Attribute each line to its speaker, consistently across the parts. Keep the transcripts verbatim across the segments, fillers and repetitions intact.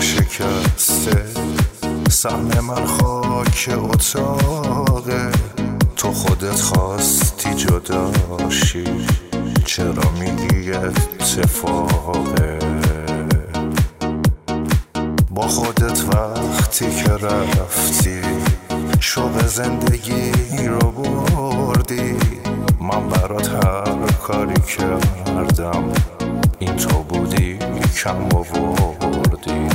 Speaker 1: شکسته، سهم من خاک اتاقه. تو خودت خواستی جداشی، چرا میگی اتفاقه؟ با خودت وقتی که رفتی شوق زندگی رو بردی. من برات هر کاری کردم این تو بودی کم آوردی.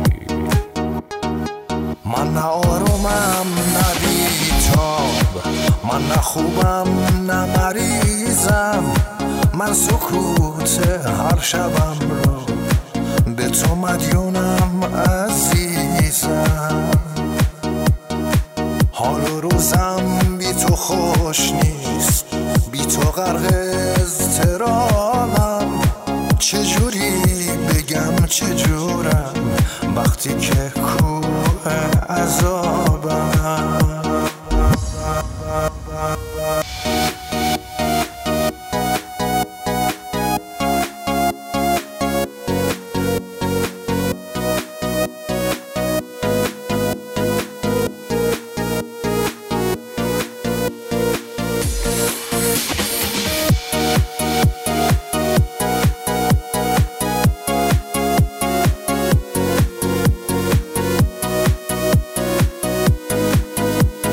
Speaker 1: من نه آرومم نه بیتاب، من نه خوبم نه مریضم. من سکوت هر شبم رو به تو مدیونم عزیزم. حال و روزم بی تو خوش نیست، بی تو غرق اضطرابم. چجوری بگم چجورم وقتی که کوه عذاب